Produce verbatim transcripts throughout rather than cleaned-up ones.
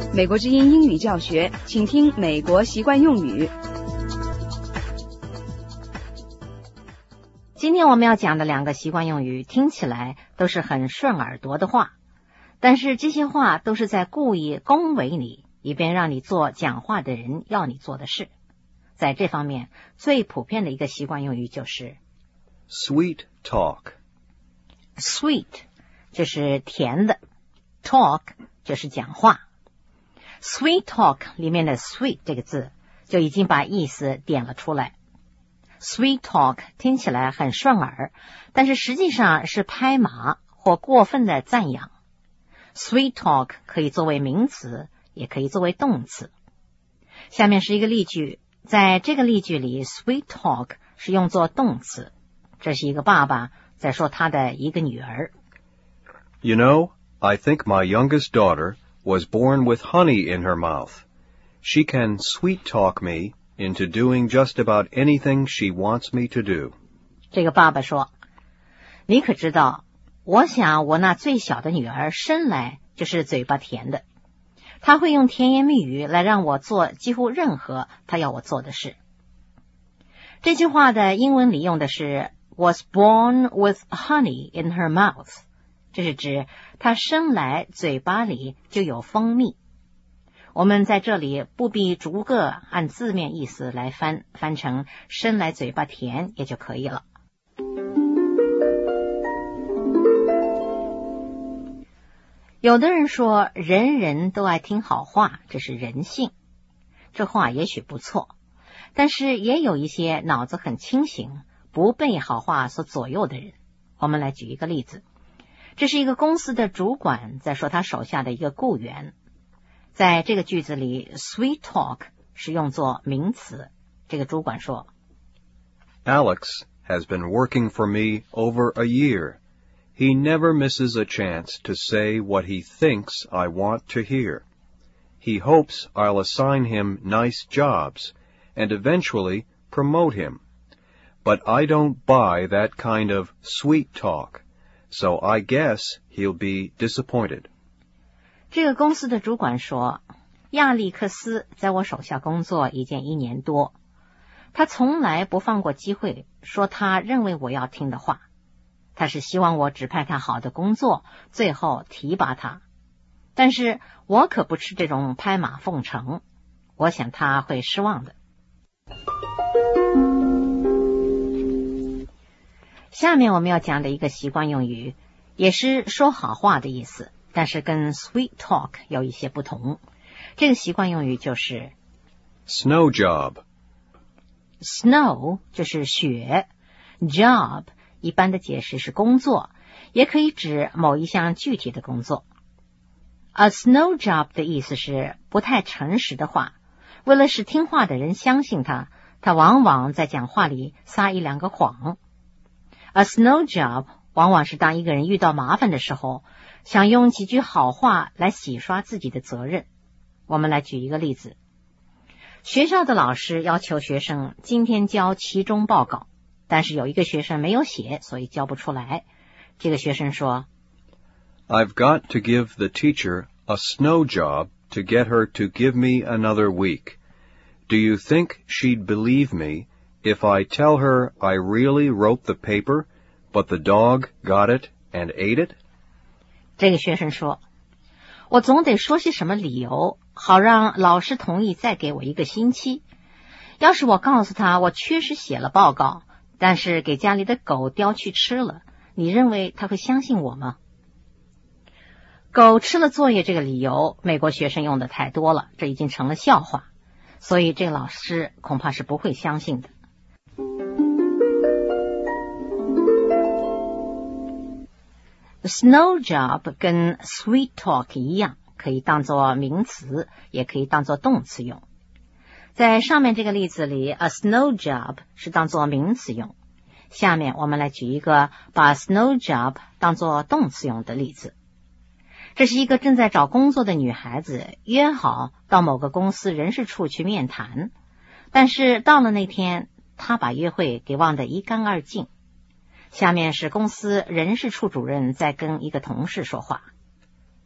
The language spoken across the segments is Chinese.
美国之音英语教学，请听美国习惯用语。 今天我们要讲的两个习惯用语听起来都是很顺耳朵的话，但是这些话都是在故意恭维你，以便让你做讲话的人要你做的事。在这方面，最普遍的一个习惯用语就是 sweet talk。 Sweet 就是甜的， talk 就是讲话。 Sweet talk 里面的 sweet 这个字就已经把意思点了出来。 Sweet talk 听起来很顺耳，但是实际上是拍马或过分的赞扬。 Sweet talk 可以作为名词，也可以作为动词。下面是一个例句，在这个例句里 sweet talk 是用作动词，这是一个爸爸在说他的一个女儿。 You know, I think my youngest daughter was born with honey in her mouth. She can sweet talk me into doing just about anything she wants me to do. 这个爸爸说，你可知道，我想我那最小的女儿生来就是嘴巴甜的，她会用甜言蜜语来让我做几乎任何她要我做的事。这句话的英文里用的是 was born with honey in her mouth， 这是指她生来嘴巴里就有蜂蜜。我们在这里不必逐个按字面意思来翻，翻成生来嘴巴甜也就可以了。有的人说人人都爱听好话，这是人性。这话也许不错，但是也有一些脑子很清醒，不被好话所左右的人。我们来举一个例子，这是一个公司的主管在说他手下的一个雇员。在这个句子里 sweet talk 是用作名词。这个主管说， Alex has been working for me over a year. He never misses a chance to say what he thinks I want to hear. He hopes I'll assign him nice jobs and eventually promote him. But I don't buy that kind of sweet talk, so I guess he'll be disappointed. 这个公司的主管说，亚历克斯在我手下工作已经一年多，他从来不放过机会说他认为我要听的话。他是希望我指派他好的工作，最后提拔他。但是我可不吃这种拍马奉承，我想他会失望的。下面我们要讲的一个习惯用语，也是说好话的意思，但是跟 sweet talk 有一些不同。这个习惯用语就是 snow job。 Snow 就是雪， job 一般的解释是工作，也可以指某一项具体的工作。 A snow job 的意思是不太诚实的话，为了使听话的人相信他，他往往在讲话里撒一两个谎。 A snow job 往往是当一个人遇到麻烦的时候，想用几句好话来洗刷自己的责任。我们来举一个例子，学校的老师要求学生今天交期中报告，但是有一个学生没有写，所以交不出来。这个学生说， I've got to give the teacher a snow job to get her to give me another week. Do you think she'd believe me if I tell her I really wrote the paper, but the dog got it and ate it? 这个学生说，我总得说些什么理由，好让老师同意再给我一个星期。要是我告诉他我确实写了报告，但是给家里的狗叼去吃了，你认为他会相信我吗？狗吃了作业这个理由，美国学生用的太多了，这已经成了笑话，所以这个老师恐怕是不会相信的。Snow job 跟 sweet talk 一样，可以当作名词，也可以当作动词用。在上面这个例子里 ，a snow job 是当作名词用。下面我们来举一个把 snow job 当作动词用的例子。这是一个正在找工作的女孩子，约好到某个公司人事处去面谈，但是到了那天，她把约会给忘得一干二净。下面是公司人事处主任在跟一个同事说话。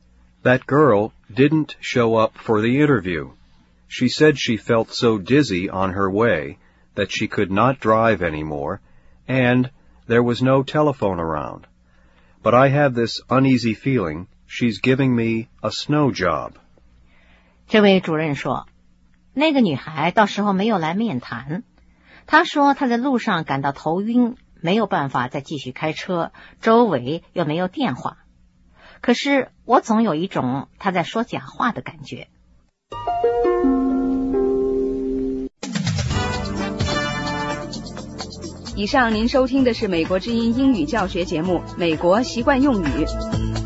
That girl didn't show up for the interview. She said she felt so dizzy on her way that she could not drive anymore, and there was no telephone around. But I have this uneasy feeling she's giving me a snow job. 这位主任说，那个女孩到时候没有来面谈。她说她在路上感到头晕，没有办法再继续开车，周围又没有电话。可是我总有一种她在说假话的感觉。 以上您收听的是美国之音英语教学节目《美国习惯用语》。